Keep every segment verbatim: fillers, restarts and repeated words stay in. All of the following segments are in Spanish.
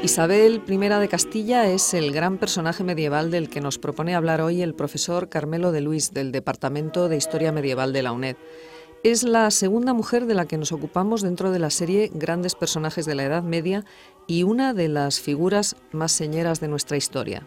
Isabel I de Castilla es el gran personaje medieval del que nos propone hablar hoy el profesor Carmelo de Luis, del Departamento de Historia Medieval de la UNED. Es la segunda mujer de la que nos ocupamos dentro de la serie Grandes Personajes de la Edad Media y una de las figuras más señeras de nuestra historia.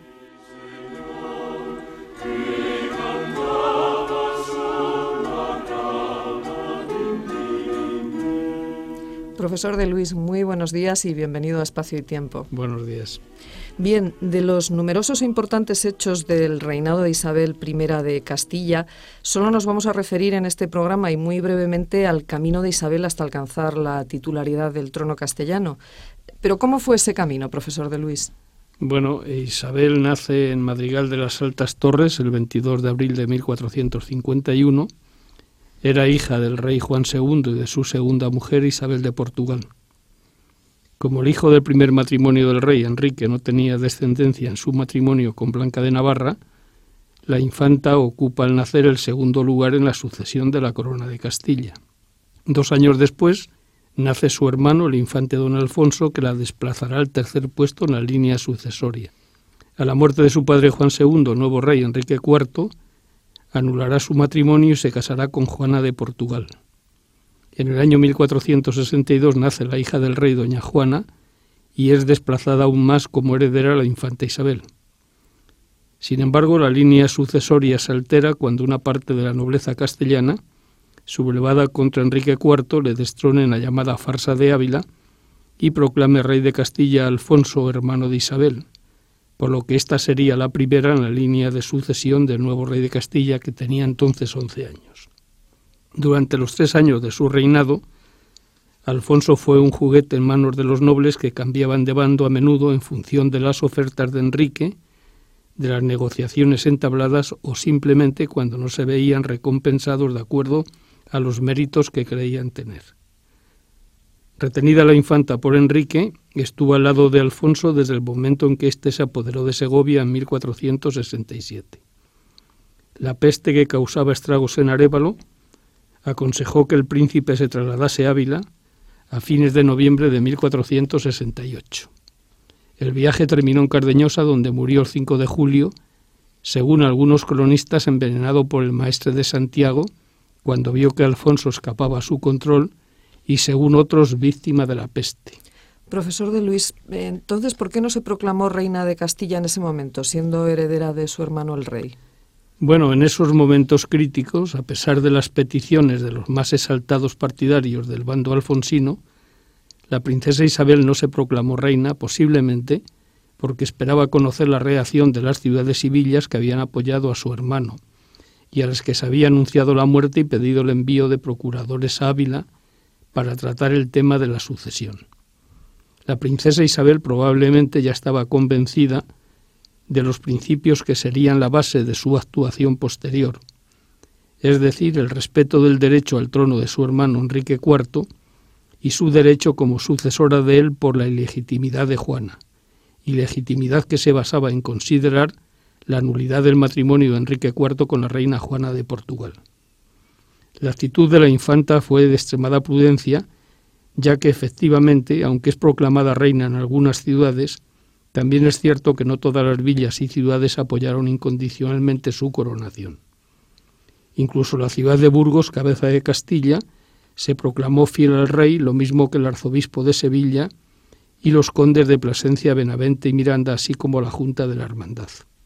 Profesor de Luis, muy buenos días y bienvenido a Espacio y Tiempo. Buenos días. Bien, de los numerosos e importantes hechos del reinado de Isabel I de Castilla, solo nos vamos a referir en este programa y muy brevemente al camino de Isabel hasta alcanzar la titularidad del trono castellano. Pero ¿cómo fue ese camino, profesor de Luis? Bueno, Isabel nace en Madrigal de las Altas Torres el veintidós de abril de mil cuatrocientos cincuenta y uno. Era hija del rey Juan segundo y de su segunda mujer Isabel de Portugal. Como el hijo del primer matrimonio del rey, Enrique, no tenía descendencia en su matrimonio con Blanca de Navarra, la infanta ocupa al nacer el segundo lugar en la sucesión de la corona de Castilla. Dos años después nace su hermano, el infante don Alfonso, que la desplazará al tercer puesto en la línea sucesoria. A la muerte de su padre Juan segundo, nuevo rey Enrique cuarto, anulará su matrimonio y se casará con Juana de Portugal. En el año mil cuatrocientos sesenta y dos nace la hija del rey, doña Juana, y es desplazada aún más como heredera la infanta Isabel. Sin embargo, la línea sucesoria se altera cuando una parte de la nobleza castellana, sublevada contra Enrique cuarto, le destrone en la llamada farsa de Ávila y proclame rey de Castilla a Alfonso, hermano de Isabel, por lo que esta sería la primera en la línea de sucesión del nuevo rey de Castilla, que tenía entonces once años. Durante los tres años de su reinado, Alfonso fue un juguete en manos de los nobles que cambiaban de bando a menudo en función de las ofertas de Enrique, de las negociaciones entabladas o simplemente cuando no se veían recompensados de acuerdo a los méritos que creían tener. Retenida la infanta por Enrique, estuvo al lado de Alfonso desde el momento en que éste se apoderó de Segovia en mil cuatrocientos sesenta y siete. La peste que causaba estragos en Arévalo aconsejó que el príncipe se trasladase a Ávila a fines de noviembre de mil cuatrocientos sesenta y ocho. El viaje terminó en Cardeñosa, donde murió el cinco de julio, según algunos cronistas, envenenado por el maestre de Santiago, cuando vio que Alfonso escapaba a su control, y según otros, víctima de la peste. Profesor de Luis, entonces, ¿por qué no se proclamó reina de Castilla en ese momento, siendo heredera de su hermano el rey? Bueno, en esos momentos críticos, a pesar de las peticiones de los más exaltados partidarios del bando alfonsino, la princesa Isabel no se proclamó reina, posiblemente porque esperaba conocer la reacción de las ciudades y villas que habían apoyado a su hermano y a las que se había anunciado la muerte y pedido el envío de procuradores a Ávila para tratar el tema de la sucesión. La princesa Isabel probablemente ya estaba convencida de los principios que serían la base de su actuación posterior, es decir, el respeto del derecho al trono de su hermano Enrique cuarto y su derecho como sucesora de él por la ilegitimidad de Juana, ilegitimidad que se basaba en considerar la nulidad del matrimonio de Enrique cuarto con la reina Juana de Portugal. La actitud de la infanta fue de extremada prudencia, ya que efectivamente, aunque es proclamada reina en algunas ciudades, también es cierto que no todas las villas y ciudades apoyaron incondicionalmente su coronación. Incluso la ciudad de Burgos, cabeza de Castilla, se proclamó fiel al rey, lo mismo que el arzobispo de Sevilla y los condes de Plasencia, Benavente y Miranda, así como la Junta de la Hermandad.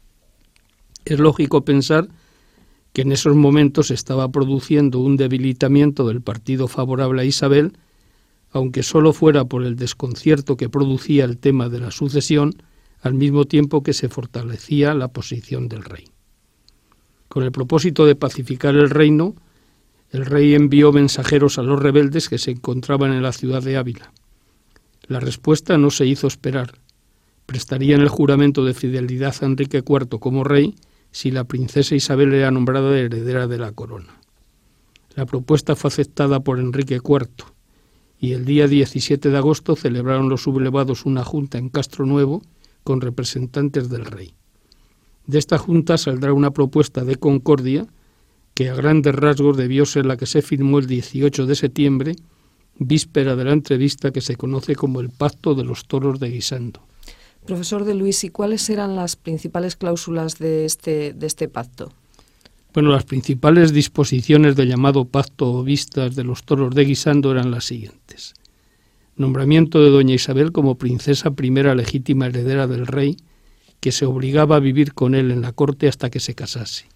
Es lógico pensar que en esos momentos se estaba produciendo un debilitamiento del partido favorable a Isabel, aunque solo fuera por el desconcierto que producía el tema de la sucesión, al mismo tiempo que se fortalecía la posición del rey. Con el propósito de pacificar el reino, el rey envió mensajeros a los rebeldes que se encontraban en la ciudad de Ávila. La respuesta no se hizo esperar. Prestarían el juramento de fidelidad a Enrique cuarto como rey si la princesa Isabel era nombrada heredera de la corona. La propuesta fue aceptada por Enrique cuarto y el día diecisiete de agosto celebraron los sublevados una junta en Castro Nuevo con representantes del rey. De esta junta saldrá una propuesta de concordia que a grandes rasgos debió ser la que se firmó el dieciocho de septiembre, víspera de la entrevista que se conoce como el Pacto de los Toros de Guisando. Profesor de Luis, ¿y cuáles eran las principales cláusulas de este, de este pacto? Bueno, las principales disposiciones del llamado Pacto o Vistas de los Toros de Guisando eran las siguientes. Nombramiento de doña Isabel como princesa primera legítima heredera del rey, que se obligaba a vivir con él en la corte hasta que se casase.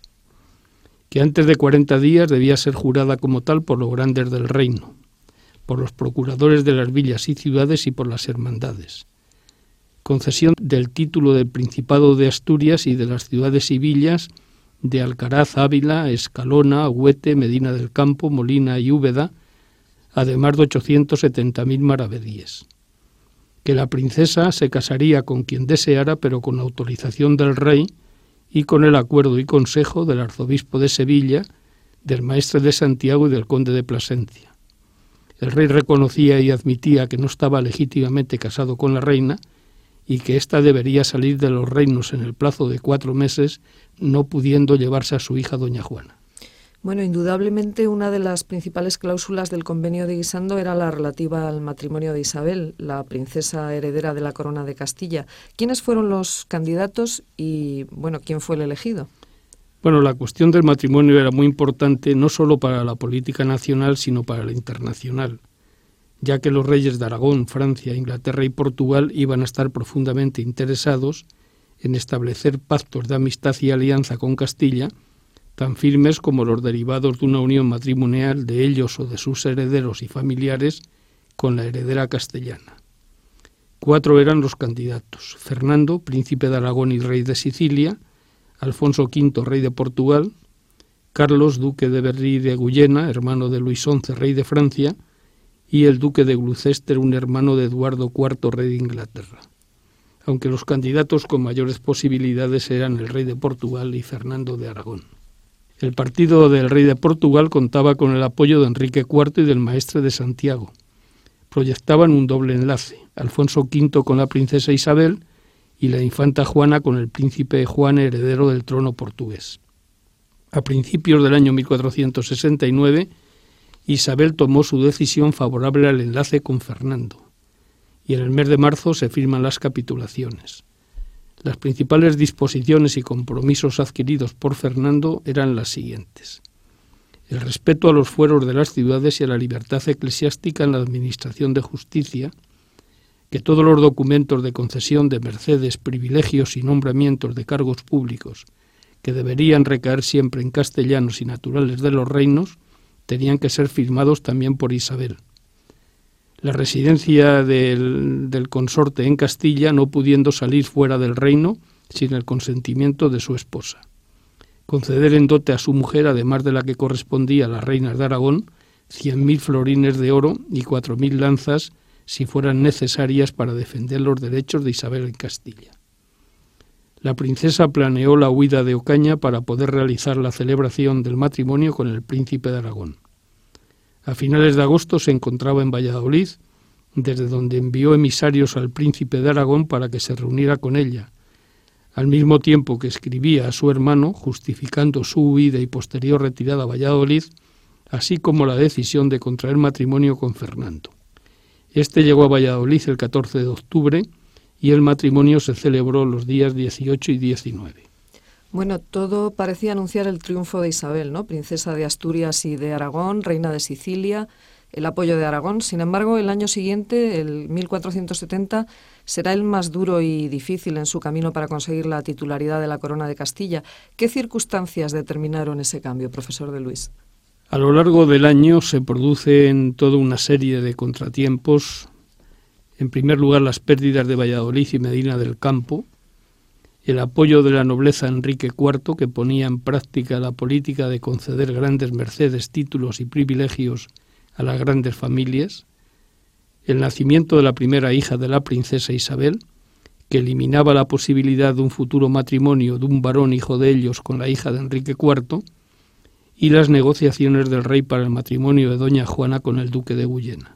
Que antes de cuarenta días debía ser jurada como tal por los grandes del reino, por los procuradores de las villas y ciudades y por las hermandades. Concesión del título del Principado de Asturias y de las ciudades y villas de Alcaraz, Ávila, Escalona, Huete, Medina del Campo, Molina y Úbeda, además de ochocientos setenta mil maravedíes. Que la princesa se casaría con quien deseara, pero con autorización del rey y con el acuerdo y consejo del arzobispo de Sevilla, del maestre de Santiago y del conde de Plasencia. El rey reconocía y admitía que no estaba legítimamente casado con la reina y que ésta debería salir de los reinos en el plazo de cuatro meses, no pudiendo llevarse a su hija doña Juana. Bueno, indudablemente una de las principales cláusulas del convenio de Guisando era la relativa al matrimonio de Isabel, la princesa heredera de la corona de Castilla. ¿Quiénes fueron los candidatos y, bueno, quién fue el elegido? Bueno, la cuestión del matrimonio era muy importante no solo para la política nacional, sino para la internacional, ya que los reyes de Aragón, Francia, Inglaterra y Portugal iban a estar profundamente interesados en establecer pactos de amistad y alianza con Castilla, tan firmes como los derivados de una unión matrimonial de ellos o de sus herederos y familiares con la heredera castellana. Cuatro eran los candidatos: Fernando, príncipe de Aragón y rey de Sicilia; Alfonso quinto, rey de Portugal; Carlos, duque de Berry y de Guyena, hermano de Luis once, rey de Francia; y el duque de Gloucester, un hermano de Eduardo cuarto, rey de Inglaterra, aunque los candidatos con mayores posibilidades eran el rey de Portugal y Fernando de Aragón. El partido del rey de Portugal contaba con el apoyo de Enrique cuarto y del maestre de Santiago. Proyectaban un doble enlace: Alfonso quinto con la princesa Isabel y la infanta Juana con el príncipe Juan, heredero del trono portugués. A principios del año mil cuatrocientos sesenta y nueve, Isabel tomó su decisión favorable al enlace con Fernando, y en el mes de marzo se firman las capitulaciones. Las principales disposiciones y compromisos adquiridos por Fernando eran las siguientes: el respeto a los fueros de las ciudades y a la libertad eclesiástica en la administración de justicia; que todos los documentos de concesión de mercedes, privilegios y nombramientos de cargos públicos, que deberían recaer siempre en castellanos y naturales de los reinos, tenían que ser firmados también por Isabel. La residencia del, del consorte en Castilla, no pudiendo salir fuera del reino sin el consentimiento de su esposa. Conceder en dote a su mujer, además de la que correspondía a las reinas de Aragón, cien mil florines de oro y cuatro mil lanzas, si fueran necesarias para defender los derechos de Isabel en Castilla. La princesa planeó la huida de Ocaña para poder realizar la celebración del matrimonio con el príncipe de Aragón. A finales de agosto se encontraba en Valladolid, desde donde envió emisarios al príncipe de Aragón para que se reuniera con ella, al mismo tiempo que escribía a su hermano justificando su huida y posterior retirada a Valladolid, así como la decisión de contraer matrimonio con Fernando. Este llegó a Valladolid el catorce de octubre y el matrimonio se celebró los días dieciocho y diecinueve. Bueno, todo parecía anunciar el triunfo de Isabel, ¿no? Princesa de Asturias y de Aragón, reina de Sicilia, el apoyo de Aragón. Sin embargo, el año siguiente, el mil cuatrocientos setenta, será el más duro y difícil en su camino para conseguir la titularidad de la corona de Castilla. ¿Qué circunstancias determinaron ese cambio, profesor de Luis? A lo largo del año se producen toda una serie de contratiempos. En primer lugar, las pérdidas de Valladolid y Medina del Campo, el apoyo de la nobleza Enrique cuarto, que ponía en práctica la política de conceder grandes mercedes, títulos y privilegios a las grandes familias, el nacimiento de la primera hija de la princesa Isabel, que eliminaba la posibilidad de un futuro matrimonio de un varón hijo de ellos con la hija de Enrique cuarto, y las negociaciones del rey para el matrimonio de doña Juana con el duque de Guyena.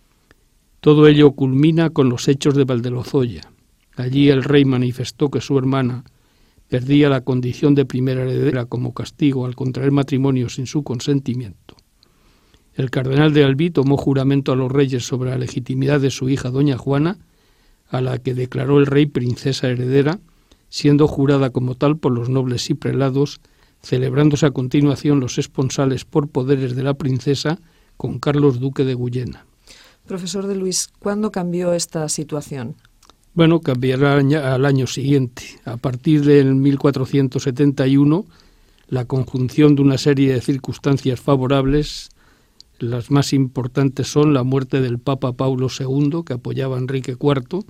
Todo ello culmina con los hechos de Valdelozoya. Allí el rey manifestó que su hermana perdía la condición de primera heredera como castigo al contraer matrimonio sin su consentimiento. El cardenal de Albi tomó juramento a los reyes sobre la legitimidad de su hija doña Juana, a la que declaró el rey princesa heredera, siendo jurada como tal por los nobles y prelados, celebrándose a continuación los esponsales por poderes de la princesa con Carlos duque de Guyena. Profesor de Luis, ¿cuándo cambió esta situación? Bueno, cambiará al año siguiente. A partir del mil cuatrocientos setenta y uno, la conjunción de una serie de circunstancias favorables, las más importantes son la muerte del Papa Paulo segundo, que apoyaba a Enrique cuarto,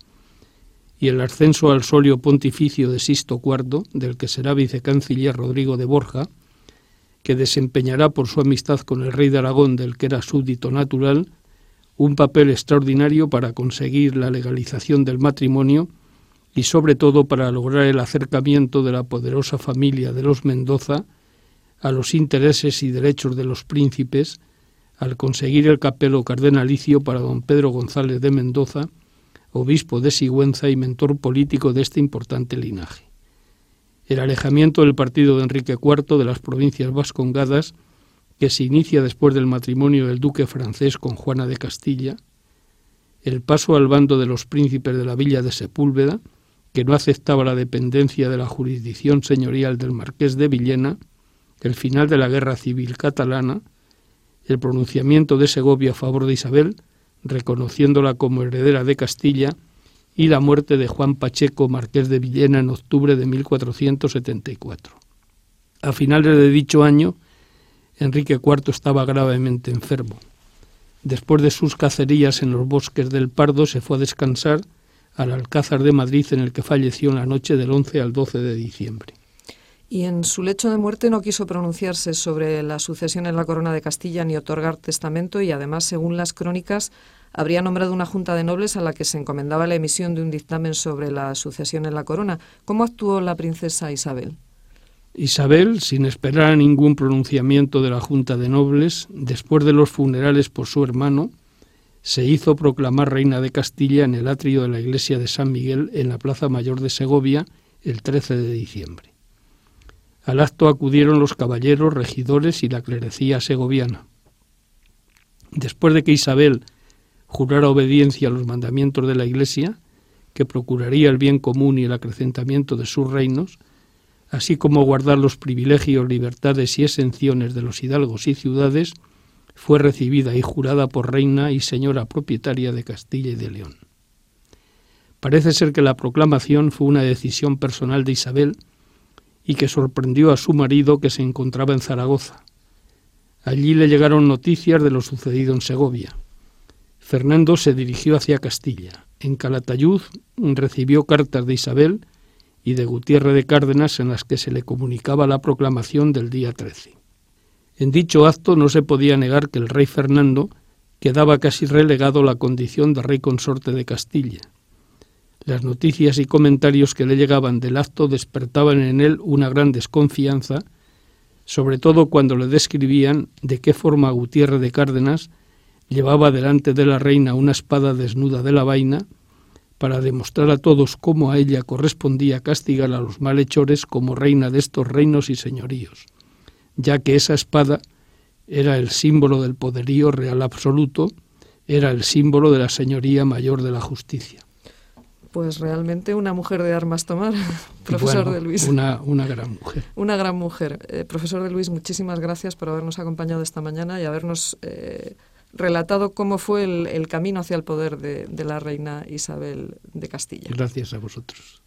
y el ascenso al solio pontificio de Sisto cuarto, del que será vicecanciller Rodrigo de Borja, que desempeñará por su amistad con el rey de Aragón, del que era súbdito natural, un papel extraordinario para conseguir la legalización del matrimonio y sobre todo para lograr el acercamiento de la poderosa familia de los Mendoza a los intereses y derechos de los príncipes, al conseguir el capelo cardenalicio para don Pedro González de Mendoza, obispo de Sigüenza y mentor político de este importante linaje. El alejamiento del partido de Enrique cuarto de las provincias vascongadas, que se inicia después del matrimonio del duque francés con Juana de Castilla, el paso al bando de los príncipes de la villa de Sepúlveda, que no aceptaba la dependencia de la jurisdicción señorial del marqués de Villena, el final de la guerra civil catalana, el pronunciamiento de Segovia a favor de Isabel, reconociéndola como heredera de Castilla, y la muerte de Juan Pacheco, marqués de Villena, en octubre de mil cuatrocientos setenta y cuatro. A finales de dicho año, Enrique cuarto estaba gravemente enfermo. Después de sus cacerías en los bosques del Pardo, se fue a descansar al Alcázar de Madrid, en el que falleció en la noche del once al doce de diciembre. Y en su lecho de muerte no quiso pronunciarse sobre la sucesión en la corona de Castilla ni otorgar testamento, y además, según las crónicas, habría nombrado una junta de nobles a la que se encomendaba la emisión de un dictamen sobre la sucesión en la corona. ¿Cómo actuó la princesa Isabel? Isabel, sin esperar a ningún pronunciamiento de la junta de nobles, después de los funerales por su hermano, se hizo proclamar reina de Castilla en el atrio de la iglesia de San Miguel en la Plaza Mayor de Segovia el trece de diciembre. Al acto acudieron los caballeros, regidores y la clerecía segoviana. Después de que Isabel jurara obediencia a los mandamientos de la Iglesia, que procuraría el bien común y el acrecentamiento de sus reinos, así como guardar los privilegios, libertades y exenciones de los hidalgos y ciudades, fue recibida y jurada por reina y señora propietaria de Castilla y de León. Parece ser que la proclamación fue una decisión personal de Isabel y que sorprendió a su marido, que se encontraba en Zaragoza. Allí le llegaron noticias de lo sucedido en Segovia. Fernando se dirigió hacia Castilla. En Calatayud recibió cartas de Isabel y de Gutiérrez de Cárdenas en las que se le comunicaba la proclamación del día trece. En dicho acto no se podía negar que el rey Fernando quedaba casi relegado a la condición de rey consorte de Castilla. Las noticias y comentarios que le llegaban del acto despertaban en él una gran desconfianza, sobre todo cuando le describían de qué forma Gutiérrez de Cárdenas llevaba delante de la reina una espada desnuda de la vaina, para demostrar a todos cómo a ella correspondía castigar a los malhechores como reina de estos reinos y señoríos, ya que esa espada era el símbolo del poderío real absoluto, era el símbolo de la señoría mayor de la justicia. Pues realmente una mujer de armas tomar, profesor bueno, de Luis. Una, una gran mujer. Una gran mujer. Eh, profesor de Luis, muchísimas gracias por habernos acompañado esta mañana y habernos eh, relatado cómo fue el, el camino hacia el poder de, de la reina Isabel de Castilla. Gracias a vosotros.